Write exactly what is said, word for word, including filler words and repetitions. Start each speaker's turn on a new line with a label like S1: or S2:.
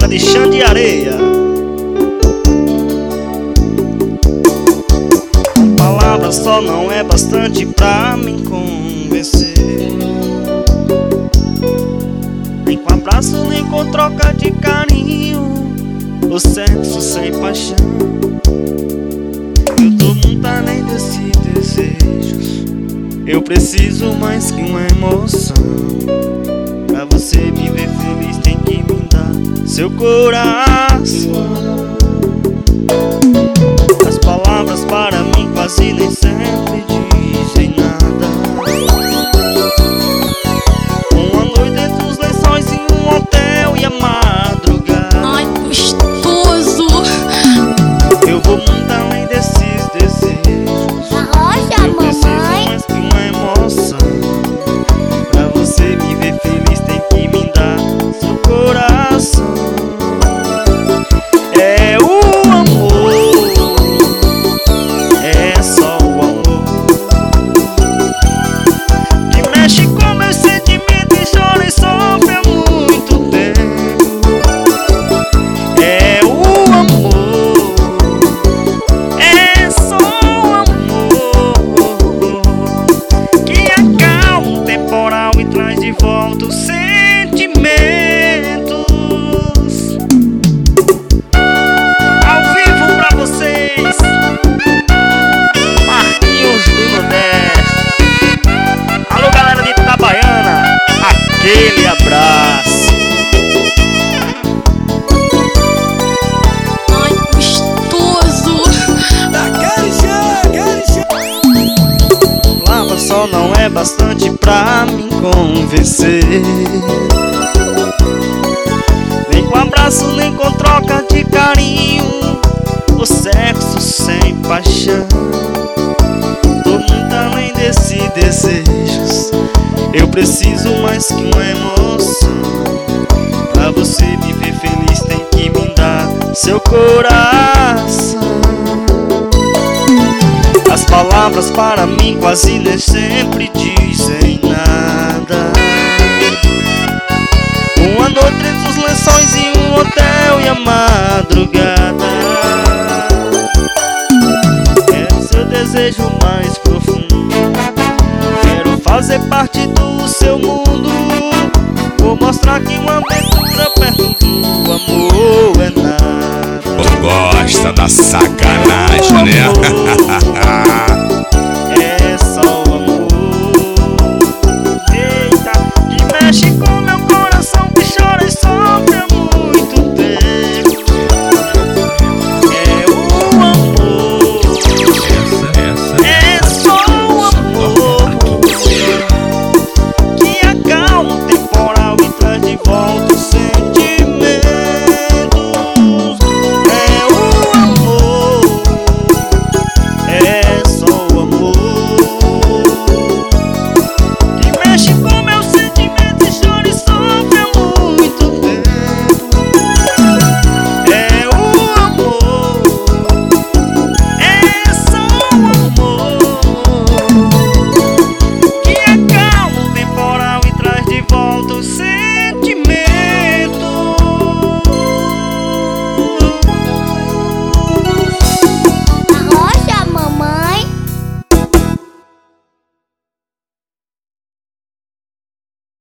S1: de chão de areia. Palavras só não é bastante pra me convencer. Nem com abraço, nem com troca de carinho, o sexo sem paixão. Eu tô muito além desses desejos. Eu preciso mais que uma emoção. Pra você me ver feliz tem que me dar seu coração. As palavras para mim quase nem sempre dizem nada. Uma noite entre os lençóis em um hotel e a madrugada.
S2: Ai, gostoso!
S1: Eu vou muito além desses desejos.
S2: Rocha,
S1: Eu preciso mais que uma emoção. Pra você me ver feliz tem que me dar seu coração. É o amor, é só o amor que mexe com meus sentimentos e chora e sofre há muito tempo. É o amor, é só o amor que acalma o temporal e traz de volta os sentimentos. Ao vivo pra vocês, Marquinhos do Nordeste. Alô, galera de Itabaiana, aquele abraço.
S2: Ai, gostoso!
S3: Daquele jeito, aquele jeito.
S1: Palavra só não é bastante pra me convencer. Nem com abraço, nem com troca de carinho, o sexo sem paixão. Tô muito além desses desejos. Eu preciso mais que uma emoção. Pra você me ver feliz tem que me dar seu coração. As palavras para mim quase nem sempre dizem nada. Uma noite entre os lençóis em um hotel e a madrugada. É seu desejo mais profundo. Quero fazer parte do seu mundo. Vou mostrar que uma aventura perto do amor é nada.
S3: Gosta da sacanagem, né?